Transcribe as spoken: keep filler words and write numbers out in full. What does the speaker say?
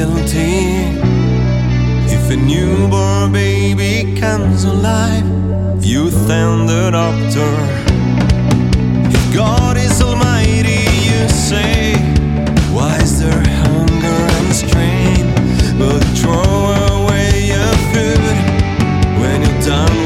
guilty. If a newborn baby comes alive, you thank the doctor. If God is almighty, you say, why is there hunger and strain? But throw away your food when you're done